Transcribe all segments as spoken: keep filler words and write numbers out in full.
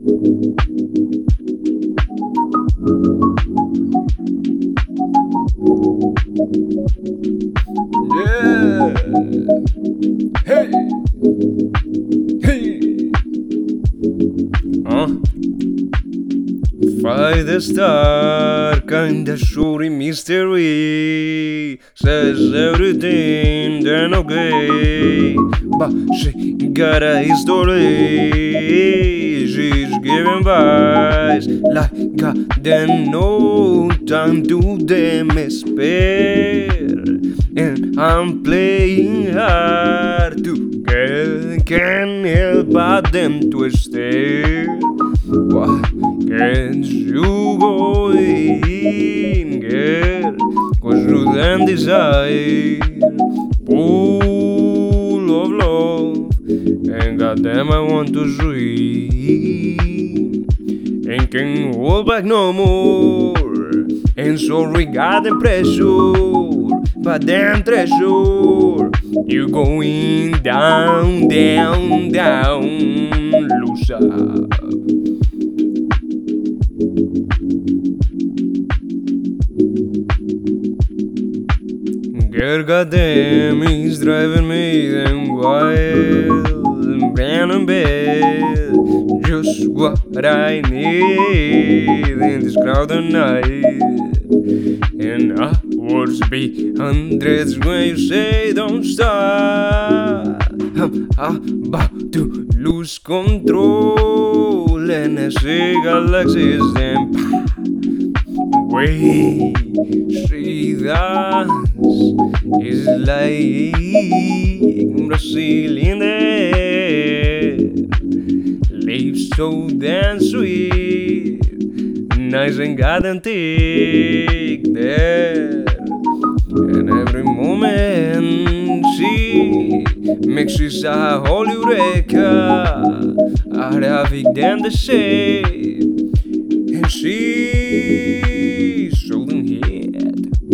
Yeah. Hey. Hey. Huh? Fight the star, kinda shooting mystery. Says everything, then okay. But she got a history. She's giving vibes like God, then no time to them spare. And I'm playing hard to get, can't help but them to stare. Why can't you go in, girl? Cause you then desire full of love, and goddamn I want to swim and can't hold back no more. And so regarding pressure, but damn treasure, you going down, down, down, loser. Girl, goddamn, he's driving me then wild, down in bed, just what I need in this crowded night. And hours be hundreds when you say don't stop. I'm about to lose control, and I see galaxies and way she dance is like Brazilian air, lips so damn sweet, nice and goddamn thick there. And every moment she makes us a holy eureka out of it damn the shape. And she shouldn't hit.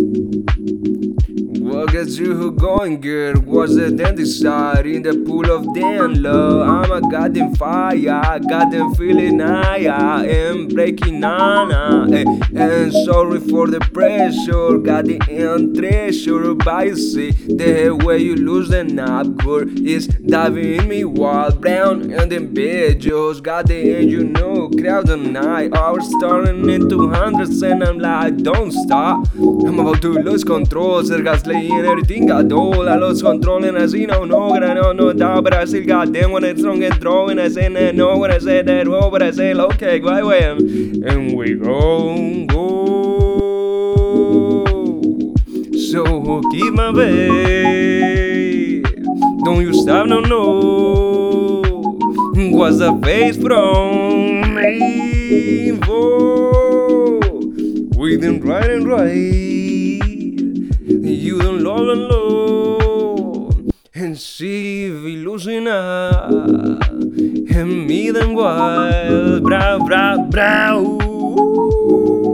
What gets you going, girl? What's the then decide in the pool of damn love? I'm a goddamn fire, goddamn feeling I am breaking on. And sorry for the pressure, goddamn treasure. But you see, the way you lose the knob, girl, is diving in me wild brown and then bitches. Goddamn, you know, crowd the night, hours turning into hundreds, and I'm like, don't stop. I'm about to lose control, seriously, and everything I do. I lost control and I see no, no, I know no doubt, but I still goddamn when it's wrong and throw, and I say that no, when I say that oh, but I say okay, why when? And we go, go. So keep my babe, don't you stop, no, no. What's the face from me for? We didn't right and right. You don't love and love, and she be losing up, and me then wild, brow, brow, brow.